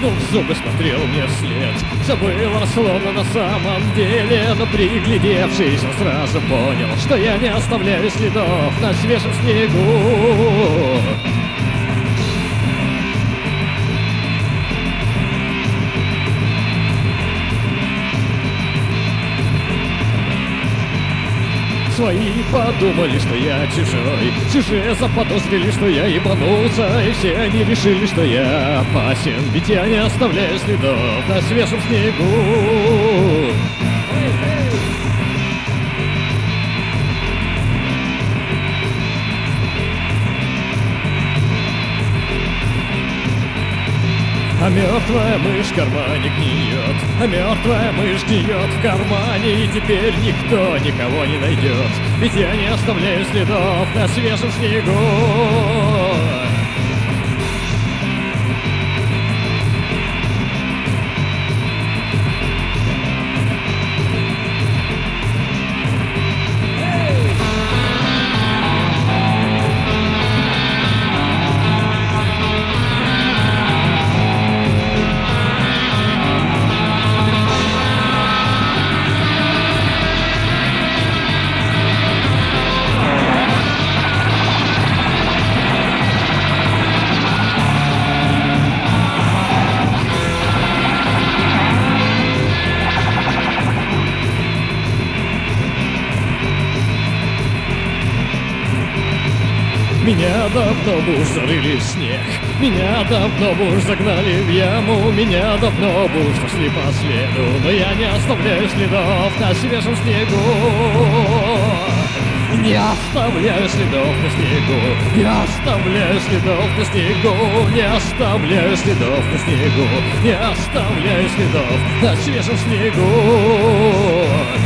стиснув зубы, смотрел мне вслед. Все было словно на самом деле, но приглядевшись, он сразу понял, что я не оставляю следов на свежем снегу. Свои подумали, что я чужой, чужие заподозрили, что я ебанулся, и все они решили, что я опасен, ведь я не оставляю следов на свежем снегу. А мертвая мышь в кармане гниет, а мертвая мышь гниет в кармане, и теперь никто никого не найдет, ведь я не оставляю следов на свежем снегу. Меня давно бы уж зарыли в снег, меня давно бы уж загнали в яму, меня давно бы уж пошли по следу, но я не оставляю следов на свежем снегу. Не оставляю следов на снегу, не оставляю следов на снегу, не оставляю следов на снегу, не оставляю следов на свежем снегу.